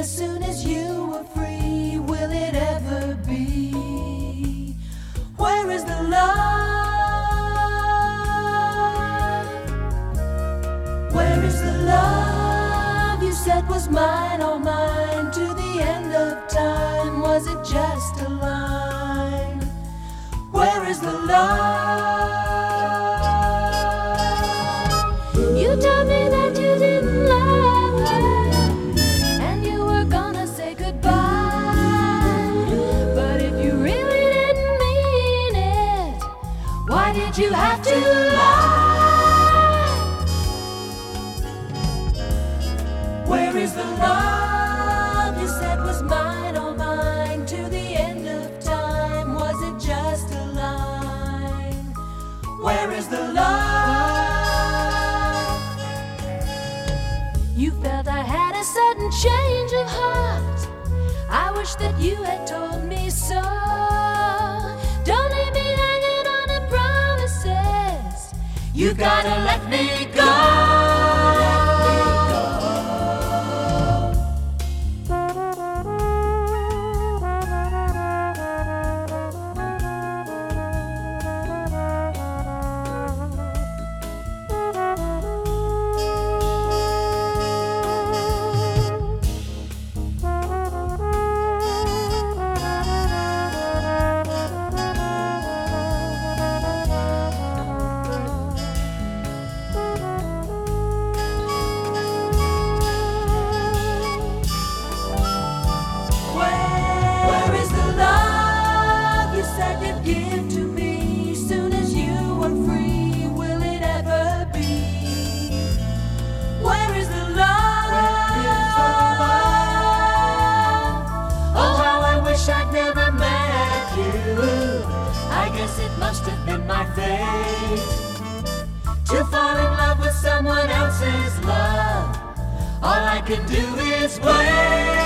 as soon as you were free. Will it ever be? Where is the love? Where is the love you said was mine, all mine, to the end of time? Was it just a line? Where is the love? You told me that you didn't love her, and you were gonna say goodbye. But if you really didn't mean it, why did you have to lie? Where is the love you said was mine, all mine, to the end of time? Was it just a line? Where is the love? You felt I had a sudden change of heart. I wish that you had told me so. Don't leave me hanging on to promises. You gotta let me go. Give to me soon as you are free. Will it ever be? Where is the love? Oh, how I wish I'd never met you. I guess it must have been my fate to fall in love with someone else's love. All I can do is wait.